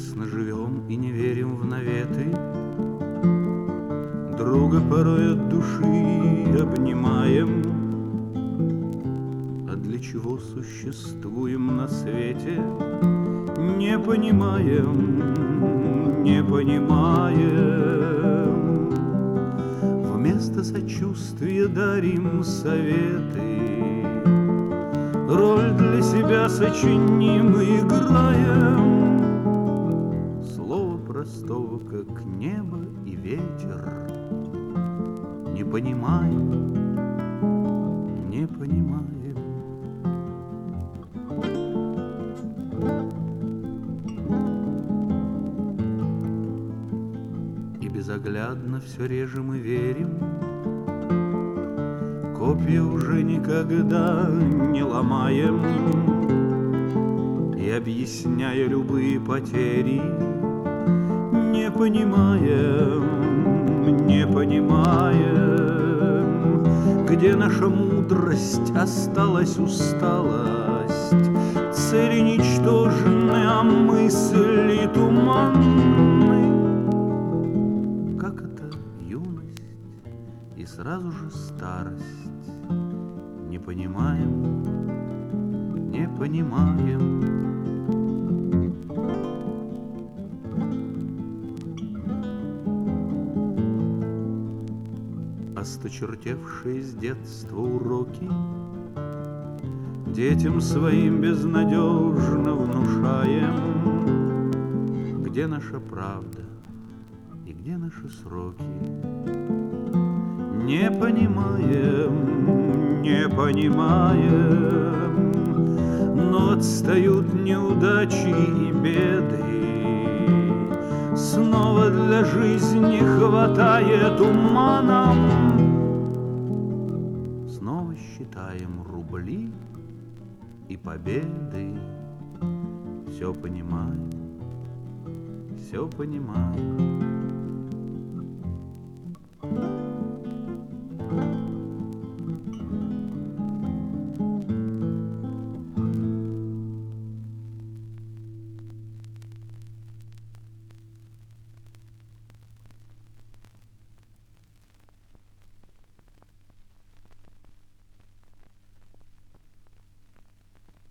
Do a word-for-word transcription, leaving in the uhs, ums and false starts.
честно живем и не верим в наветы, друга порой от души обнимаем. А для чего существуем на свете, не понимаем, не понимаем. Вместо сочувствия дарим советы, роль для себя сочиним и играем. Слово простого, как небо и ветер, не понимаем, не понимаем. И безоглядно все реже мы верим, копья уже никогда не ломаем. И объясняя любые потери, не понимаем, не понимаем, где наша мудрость, осталась усталость, цели ничтожны, а мысли туманны. Как это юность и сразу же старость, не понимаем, не понимаем. Осточертевшие с детства уроки детям своим безнадежно внушаем. Где наша правда и где наши сроки, не понимаем, не понимаем. Но отстают неудачи и беды, снова для жизни хватает ума нам. Снова считаем рубли и победы. Все понимаем, все понимаем.